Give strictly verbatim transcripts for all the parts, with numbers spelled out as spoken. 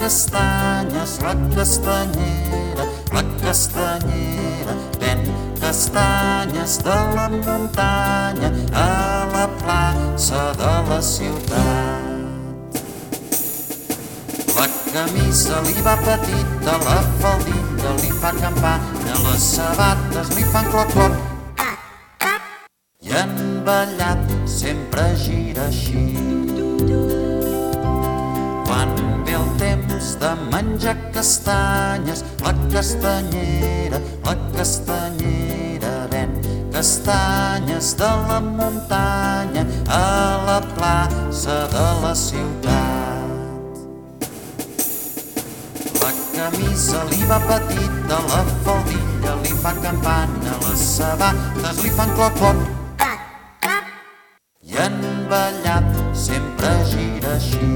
castanyes, la castanyera, la castanyera ven castanyes de la muntanya a la plaça de la ciutat. La camisa li va petita, la faldilla li fa campana, les sabates li fan cloc-cloc, i en ballat sempre gira així. Quan ve el temps de menjar castanyes, la castanyera, la castanyera ven castanyes de la muntanya a la plaça de la ciutat. La camisa li va petita, la faldilla li fa campana, les sabates li fan cloc-cloc, i en ballat sempre gira així.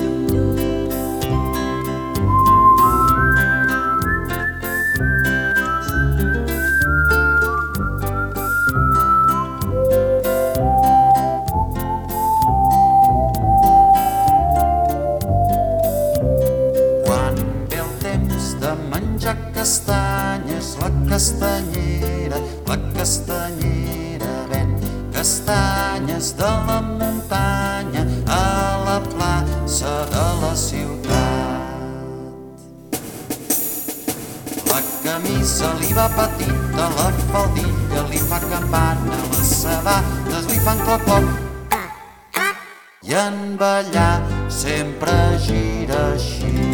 Quan ve el temps de menjar castanyes, la castanyera, la castanyera ven castanyes de la muntanya a la plaça de la ciutat. La camisa li va petita, la faldilla li fa campana, les sabates li fan cloc-cloc, i en ballar sempre gira així.